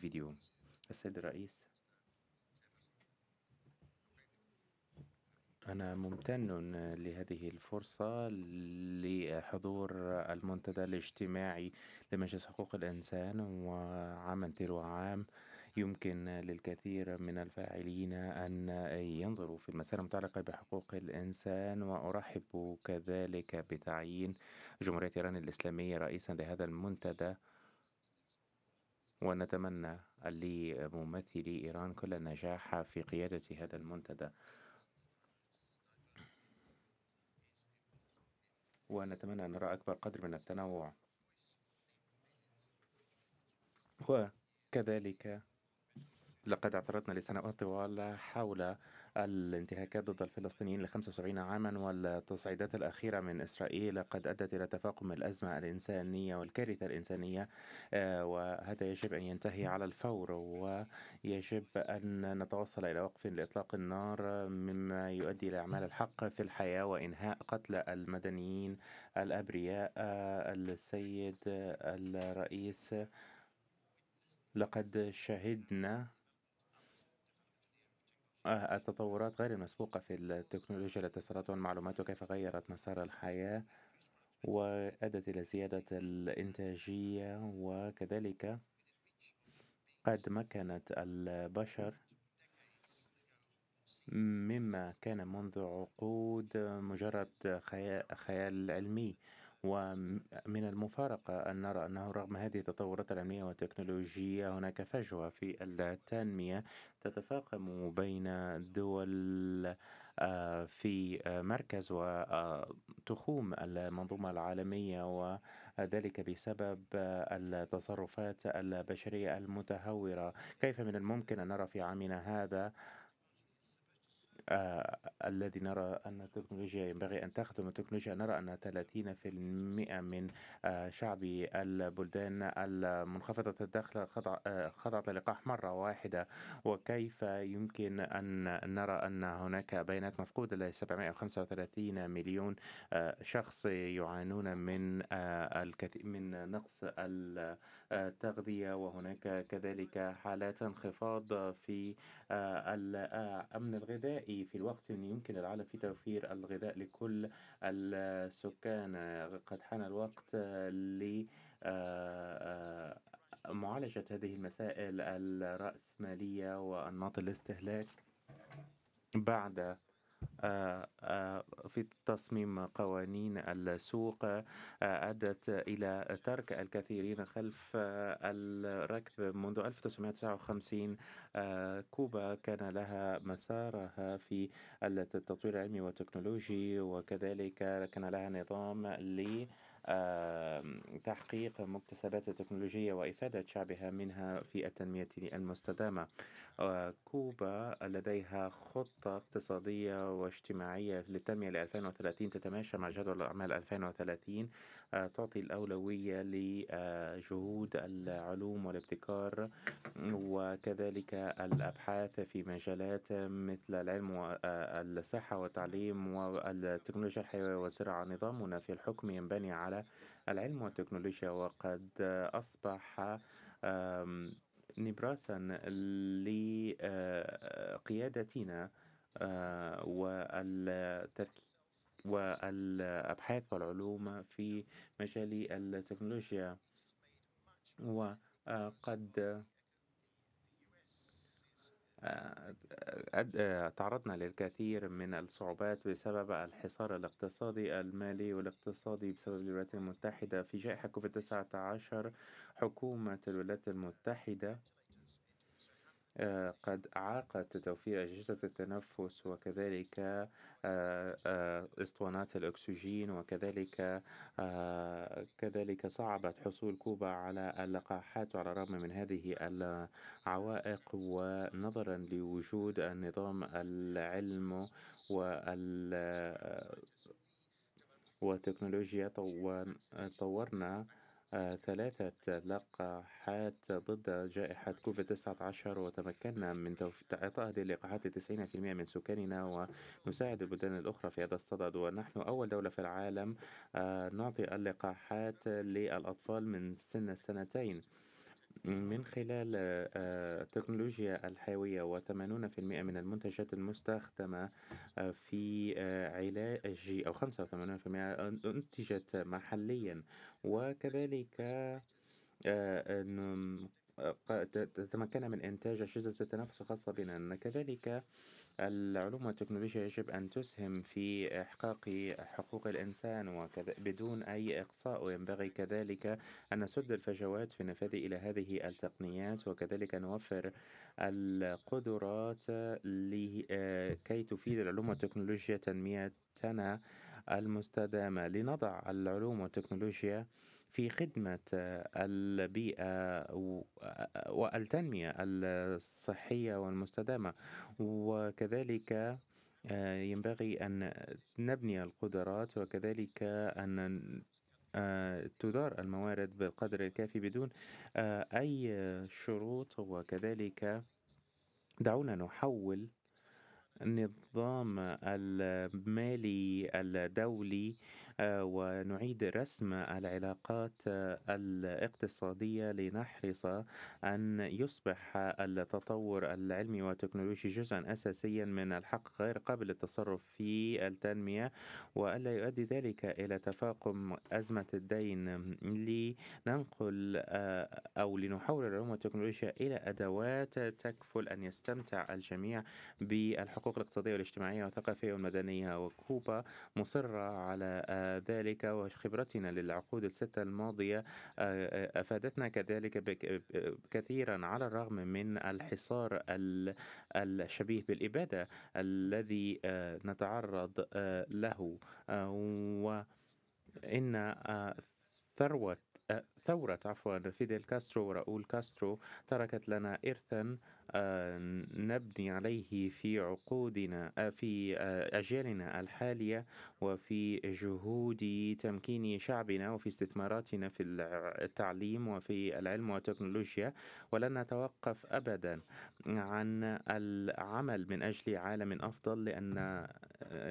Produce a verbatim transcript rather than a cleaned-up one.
الفيديو. السيد الرئيس، أنا ممتن لهذه الفرصة لحضور المنتدى الاجتماعي لمجلس حقوق الإنسان، وعاما تلو عام يمكن للكثير من الفاعلين أن ينظروا في المسألة المتعلقة بحقوق الإنسان. وأرحب كذلك بتعيين جمهورية إيران الإسلامية رئيسا لهذا المنتدى، ونتمنى لممثلي إيران كل النجاح في قيادة هذا المنتدى، ونتمنى أن نرى أكبر قدر من التنوع. وكذلك لقد اعترضنا لسنوات طوال حول الانتهاكات ضد الفلسطينيين لخمسة وسبعين عاما، والتصعيدات الأخيرة من إسرائيل قد أدت إلى تفاقم الأزمة الإنسانية والكارثة الإنسانية، وهذا يجب أن ينتهي على الفور، ويجب أن نتوصل إلى وقف لإطلاق النار مما يؤدي إلى إعمال الحق في الحياة وإنهاء قتل المدنيين الأبرياء. السيد الرئيس، لقد شهدنا التطورات غير المسبوقة في التكنولوجيا الاتصالات والمعلومات، وكيف غيرت مسار الحياة وأدت إلى زيادة الإنتاجية، وكذلك قد مكنت البشر مما كان منذ عقود مجرد خيال علمي. ومن المفارقة أن نرى أنه رغم هذه التطورات العلمية والتكنولوجية هناك فجوة في التنمية تتفاقم بين الدول في مركز وتخوم المنظومة العالمية، وذلك بسبب التصرفات البشرية المتهورة. كيف من الممكن أن نرى في عامنا هذا آه الذي نرى أن التكنولوجيا ينبغي أن تخدم التكنولوجيا، نرى أن ثلاثين بالمئة من آه شعب البلدان المنخفضة الدخل خضع آه خضعت للقاح مرة واحدة؟ وكيف يمكن أن نرى أن هناك بيانات مفقودة ل سبعمائة وخمسة وثلاثين مليون آه شخص يعانون من آه الكثير من نقص التغذية، وهناك كذلك حالات انخفاض في الأمن الغذائي في الوقت أن يمكن للعالم في توفير الغذاء لكل السكان. قد حان الوقت لمعالجة هذه المسائل الرأسمالية وأنماط الاستهلاك بعد في تصميم قوانين السوق أدت إلى ترك الكثيرين خلف الركب. منذ ألف وتسعمائة وتسعة وخمسين كوبا كان لها مسارها في التطوير العلمي والتكنولوجي، وكذلك كان لها نظام ل تحقيق مكتسبات التكنولوجيا وإفادة شعبها منها في التنمية المستدامة. كوبا لديها خطة اقتصادية واجتماعية للتنمية ل ألفين وثلاثين تتماشى مع جدول الأعمال ألفين وثلاثين، تعطي الأولوية لجهود العلوم والابتكار وكذلك الأبحاث في مجالات مثل العلم والصحة والتعليم والتكنولوجيا الحيوية والزراعة. نظامنا في الحكم ينبني على العلم والتكنولوجيا، وقد أصبح نبراسا لقيادتنا والأبحاث والعلوم في مجال التكنولوجيا. وقد تعرضنا للكثير من الصعوبات بسبب الحصار الاقتصادي المالي والاقتصادي بسبب الولايات المتحدة. في جائحة كوفيد تسعة عشر حكومة الولايات المتحدة قد أعاقت توفير أجهزة التنفس وكذلك أسطوانات الأكسجين، وكذلك كذلك صعبت حصول كوبا على اللقاحات. وعلى الرغم من هذه العوائق ونظرا لوجود النظام العلم والتكنولوجيا طورنا ثلاثة لقاحات ضد جائحة كوفيد تسعة عشر، وتمكنا من إعطاء هذه اللقاحات لتسعين بالمئة من سكاننا، ونساعد البلدان الأخرى في هذا الصدد. ونحن أول دولة في العالم نعطي اللقاحات للأطفال من سن السنتين. من خلال آآ التكنولوجيا الحيوية و80% من المنتجات المستخدمة آآ في آآ علاج أو خمسة وثمانين بالمئة أن أُنتجت محليًا، وكذلك آآ إنه ق ت تتمكن من إنتاج أجهزة التنفس الخاصة بنا، أن كذلك العلوم والتكنولوجيا يجب أن تسهم في إحقاق حقوق الإنسان وكذا بدون أي إقصاء، وينبغي كذلك أن نسد الفجوات في النفاذ إلى هذه التقنيات، وكذلك نوفر القدرات لكي تفيد العلوم والتكنولوجيا تنميتنا المستدامة، لنضع العلوم والتكنولوجيا في خدمة البيئة والتنمية الصحية والمستدامة. وكذلك آه، ينبغي أن نبني القدرات، وكذلك أن آه، تدار الموارد بالقدر الكافي بدون آه، أي شروط. وكذلك دعونا نحول النظام المالي الدولي آه، ونعيد رسم العلاقات آه، الاقتصادية لنحرص أن يصبح التطور العلمي والتكنولوجي جزءا أساسيا من الحق غير قابل للتصرف في التنمية، وألا يؤدي ذلك إلى تفاقم أزمة الدين، لننقل آه، أو لنحول العلوم والتكنولوجيا إلى أدوات تكفل أن يستمتع الجميع بالحقوق الاقتصادية والاجتماعية والثقافية والمدنية. وكوبا مصرة على آه، ذلك، وخبرتنا للعقود الستة الماضية آه، آه، أفادتنا كذلك بك- كثيرا على الرغم من الحصار ال- الشبيه بالإبادة الذي آه، نتعرض آه، له. آه، إن آه، ثروة آه، ثورة عفوا فيديل كاسترو وراؤول كاسترو تركت لنا إرثا آه، نبني عليه في عقودنا آه، في آه، أجيالنا الحالية، وفي جهود تمكين شعبنا، وفي استثماراتنا في الع- التعليم وفي العلم والتكنولوجيا. ولن نتوقف أبدا عن العمل من أجل عالم أفضل، لأن